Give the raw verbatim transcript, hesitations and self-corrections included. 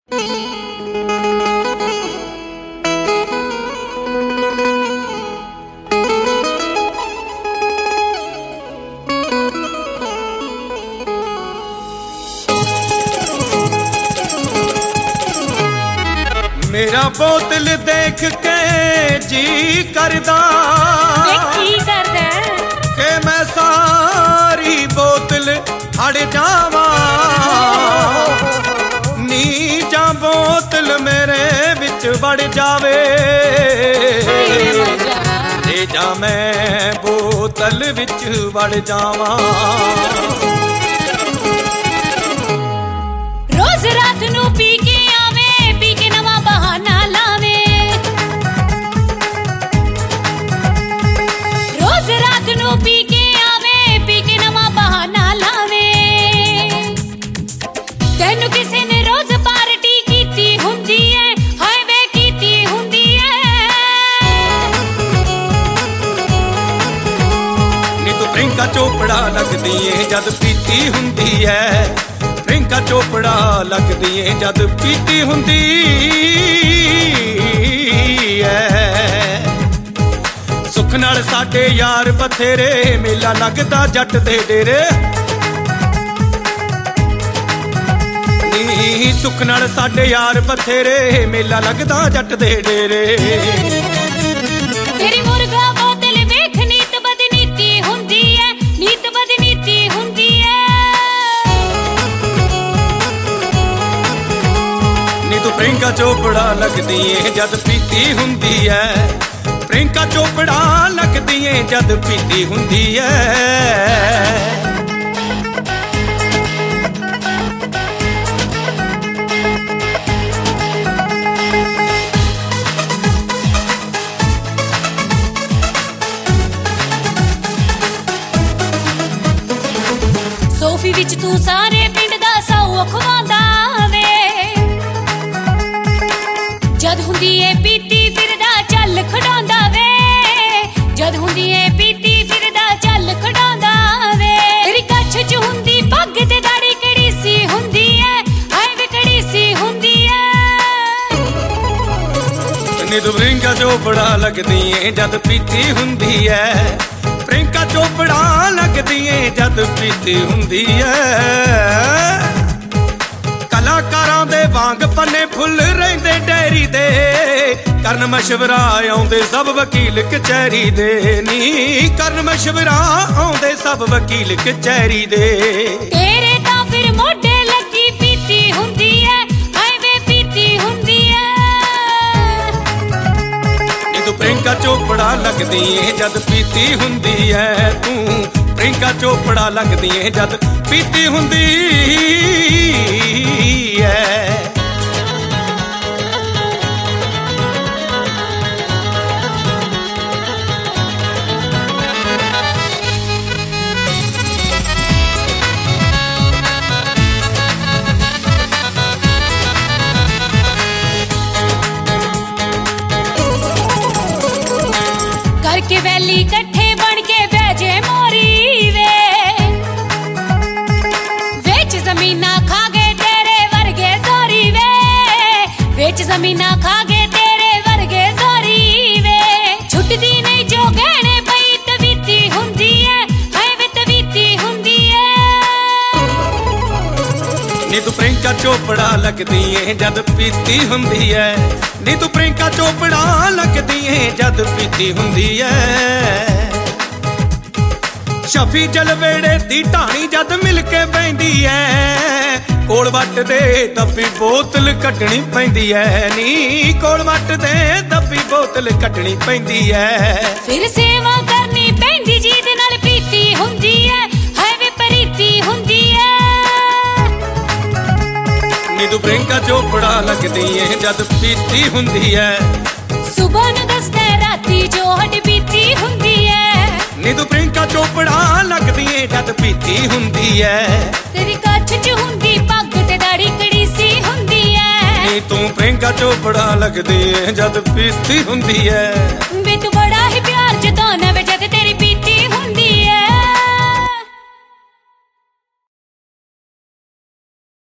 मेरा बोतल देख के जी करदा की करदा के मैं सारी बोतल हड़ जावा नी जा बोतल मेरे विच वड़ जावे ले जा मैं बोतल विच वड़ जावा। रोज रात नू पी के आवे पी के नवा बहाना लावे रोज रात नू पी के आवे पी के नवा बहाना लावे तैनू किसी ने रोज पार्टी कीती हुंदी है हाय वे कीती हुंदी है नी तू प्रियंका चोपड़ा लगदी है जद पीती हुंदी है प्रियंका चोपड़ा लगदी है जद पीती हुंदी है। सुख नाल साडे यार बथेरे मेला लगदा जट दे डेरे नी सुख नाल साडे यार बथेरे मेला लगदा जट दे डेरे। तेरी मुर्गा बोतल वेख नीत बदनीति हुंदी है नीत बदनीति हुंदी है नी तू प्रियंका चोपड़ा लगदी है जद पीती हुंदी है प्रियंका चोपड़ा लगदी है जद पीती हुंदी है। सोफी विच तू सारे पिंड दा सौ खवांदा वे जद हुंदी ए पीती फिरदा चल खड़ांदा वे जद हुंदी ए पीती फिरदा चल खड़ांदा वे तेरी कच्छ च हुंदी पग ते दाड़ी कड़ी सी हुंदी है हाय वे कड़ी सी हुंदी है नी तू प्रियंका चोपड़ा लगदी है जद पीती हुंदी है प्रियंका चोपड़ा लगदी है जद पीती हुंदी है। कलाकारां दे वांग पन्ने फुੱਲ रहिंदे डेरी दे करन मशवरा आउंदे सब वकील कचहरी दे नी करन मशवरा आउंदे सब वकील कचहरी दे तेरे तां फिर मोढे लगी पीती हुंदी है हाय वे पीती हुंदी है नी तू प्रियंका चोपड़ा लगदी है जद पीती हुंदी है तू प्रियंका चोपड़ा लगदी है जद पीती हुंदी है। करके वैली कट्ठे बन के बैजे मोरी वे वेच जमीना खा गए तेरे वर्गे जोरी वे वेच जमीना खा गए तेरे वर्गे जोरी वे छुटदी नहीं जो गहने पई तवीती हुंदी है हाय वे तवीती हुंदी है नी तू प्रियंका चोपड़ा लगदी है जद पीती हुंदी है नी तू प्रियंका चोपड़ा लगदी है जद पीती हुंदी है। शफी जलवेड़े दी ढाणी जद मिल के बैंदी है कोल वट दे दब्बी बोतल कटनी पैंदी है नी कोल वट दे दब्बी बोतल कटनी पैंदी है। फिर सेवा करनी पैंदी जीद नाल पीती हुंदी है हाय वे परीती हुंदी है नी तू प्रियंका चोपड़ा लगदी है जद पीती हुंदी है सुबह नूं दसदे राती जो हट पीती हुंदी है नी तू प्रियंका चोपड़ा लगदी है जद पीती हुंदी है। तेरी कच्छ च हुंदी पग ते दाड़ी कड़ी सी हुंदी है नी तू प्रियंका चोपड़ा लगदी है जद पीती हुंदी है वे तू